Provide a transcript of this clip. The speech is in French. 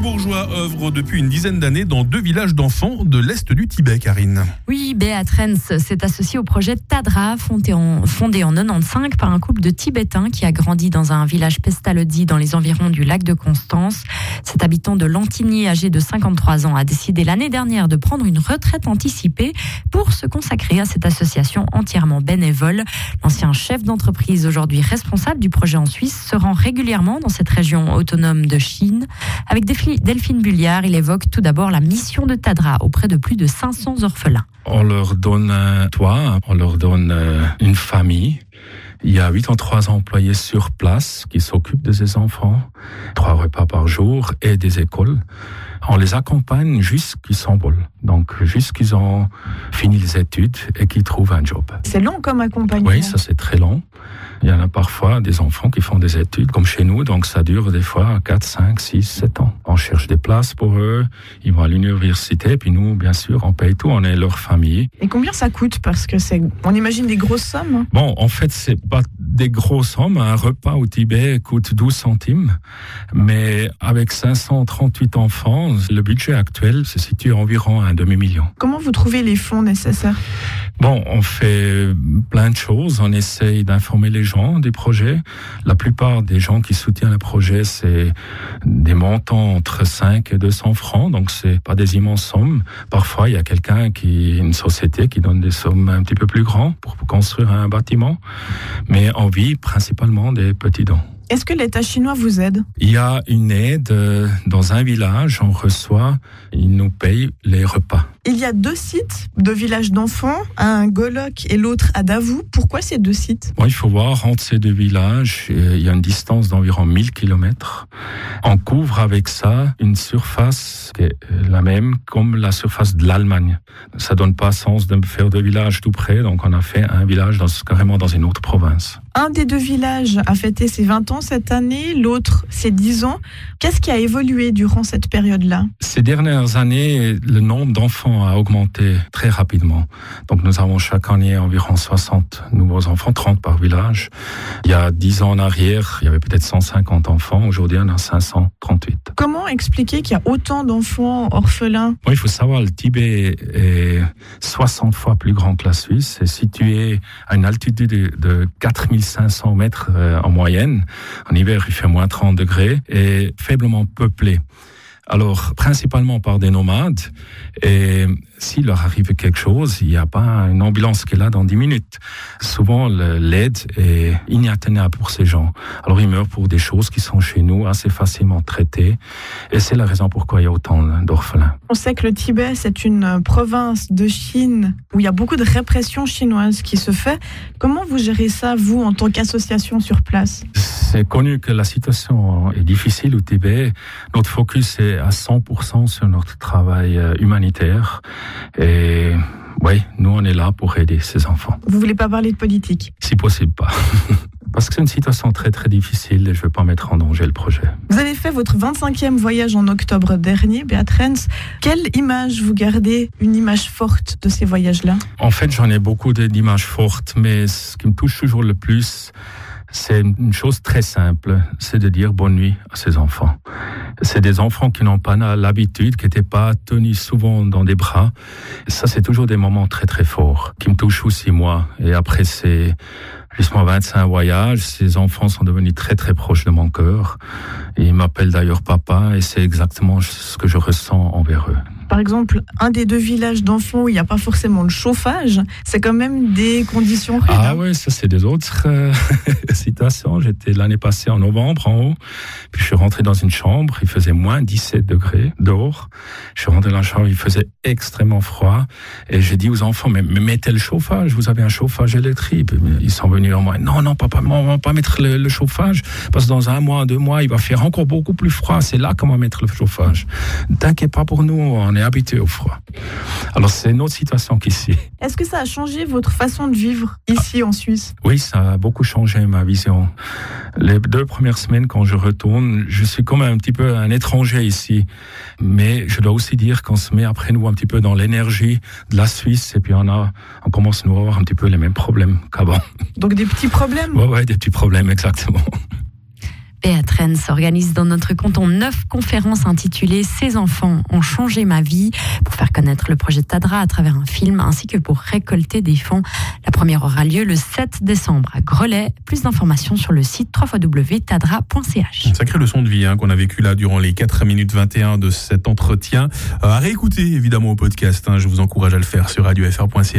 Fribourgeois œuvrent depuis une dizaine d'années dans 2 villages d'enfants de l'Est du Tibet, Karine. Oui, Béatrens s'est associée au projet Tadra, fondé en 95 par un couple de Tibétains qui a grandi dans un village pestalozzi dans les environs du lac de Constance. Cet habitant de Lantigny, âgé de 53 ans, a décidé l'année dernière de prendre une retraite anticipée pour se consacrer à cette association entièrement bénévole. L'ancien chef d'entreprise, aujourd'hui responsable du projet en Suisse, se rend régulièrement dans cette région autonome de Chine. Avec Delphine Bulliard, il évoque tout d'abord la mission de Tadra auprès de plus de 500 orphelins. On leur donne un toit, on leur donne une famille. Il y a 83 employés sur place qui s'occupent de ces enfants, 3 repas par jour et des écoles. On les accompagne jusqu'ils s'envolent, donc jusqu'ils ont fini les études et qu'ils trouvent un job. C'est long comme accompagnement. Oui, ça c'est très long. Il y en a parfois des enfants qui font des études comme chez nous, donc ça dure des fois 4, 5, 6, 7 ans. On cherche des places pour eux, ils vont à l'université, puis nous, bien sûr, on paye tout, on est leur famille. Et combien ça coûte? Parce que on imagine des grosses sommes. Bon, en fait, c'est pas des grosses sommes. Un repas au Tibet coûte 12 centimes, mais avec 538 enfants, le budget actuel se situe environ à un demi-million. Comment vous trouvez les fonds nécessaires? Bon, on fait plein de choses. On essaye d'informer les gens du projet. La plupart des gens qui soutiennent le projet, c'est des montants entre 5 et 200 francs. Donc, c'est pas des immenses sommes. Parfois, il y a une société qui donne des sommes un petit peu plus grandes pour construire un bâtiment. Mais on vit principalement des petits dons. Est-ce que l'État chinois vous aide? Il y a une aide dans un village, ils nous payent les repas. Il y a 2 sites de villages d'enfants, un Golok et l'autre à Davout. Pourquoi ces 2 sites? Bon, il faut voir, entre ces 2 villages, il y a une distance d'environ 1000 km. On couvre avec ça une surface qui est la même comme la surface de l'Allemagne. Ça donne pas sens de faire 2 villages tout près, donc on a fait un village carrément dans une autre province. Un des 2 villages a fêté ses 20 ans cette année, l'autre ses 10 ans. Qu'est-ce qui a évolué durant cette période-là? Ces dernières années, le nombre d'enfants a augmenté très rapidement. Donc nous avons chaque année environ 60 nouveaux enfants, 30 par village. Il y a 10 ans en arrière, il y avait peut-être 150 enfants. Aujourd'hui, on a 538. Comment expliquer qu'il y a autant d'enfants orphelins? Bon, il faut savoir, le Tibet est 60 fois plus grand que la Suisse. C'est situé à une altitude de 4500 mètres en moyenne. En hiver, il fait moins 30 degrés et faiblement peuplé. Alors, principalement par des nomades. Et s'il leur arrive quelque chose, il n'y a pas une ambulance qui est là dans 10 minutes. Souvent, l'aide est inatteignable pour ces gens. Alors, ils meurent pour des choses qui sont chez nous assez facilement traitées. Et c'est la raison pourquoi il y a autant d'orphelins. On sait que le Tibet, c'est une province de Chine où il y a beaucoup de répression chinoise qui se fait. Comment vous gérez ça, vous, en tant qu'association sur place? C'est connu que la situation est difficile au Tibet. Notre focus est à 100% sur notre travail humanitaire. Et oui, nous, on est là pour aider ces enfants. Vous voulez pas parler de politique? Si possible, pas. Parce que c'est une situation très, très difficile et je ne veux pas mettre en danger le projet. Vous avez fait votre 25e voyage en octobre dernier, Béatrens. Quelle image vous gardez, une image forte de ces voyages-là? En fait, j'en ai beaucoup d'images fortes, mais ce qui me touche toujours le plus, c'est une chose très simple, c'est de dire bonne nuit à ces enfants. C'est des enfants qui n'ont pas l'habitude, qui n'étaient pas tenus souvent dans des bras. Et ça, c'est toujours des moments très très forts, qui me touchent aussi moi. Et après ces justement 25 voyages, ces enfants sont devenus très très proches de mon cœur. Et ils m'appellent d'ailleurs papa, et c'est exactement ce que je ressens envers eux. Par exemple, un des 2 villages d'enfants où il n'y a pas forcément de chauffage, c'est quand même des conditions rudes. Ah oui, ça c'est des autres situations. J'étais l'année passée en novembre en haut, puis je suis rentré dans une chambre, il faisait moins 17 degrés dehors. Je suis rentré dans la chambre, il faisait extrêmement froid, et j'ai dit aux enfants, mais mettez le chauffage, vous avez un chauffage électrique. Ils sont venus en moi, non papa, on va pas mettre le chauffage, parce que dans 1 mois, 2 mois, il va faire encore beaucoup plus froid, c'est là qu'on va mettre le chauffage. T'inquiète pas pour nous, on est habitué au froid. Alors c'est une autre situation qu'ici. Est-ce que ça a changé votre façon de vivre ici en Suisse? Oui, ça a beaucoup changé ma vision. Les 2 premières semaines quand je retourne, je suis comme un petit peu un étranger ici. Mais je dois aussi dire qu'on se met après nous un petit peu dans l'énergie de la Suisse et puis on commence à nous avoir un petit peu les mêmes problèmes qu'avant. Donc des petits problèmes? Ouais, des petits problèmes, exactement. Béatrens organise dans notre canton 9 conférences intitulées « Ces enfants ont changé ma vie » pour faire connaître le projet TADRA à travers un film ainsi que pour récolter des fonds. La première aura lieu le 7 décembre à Grelais. Plus d'informations sur le site www.tadra.ch. Une sacrée leçon de vie qu'on a vécue là durant les 4 minutes 21 de cet entretien. À réécouter évidemment au podcast. Je vous encourage à le faire sur radiofr.ch.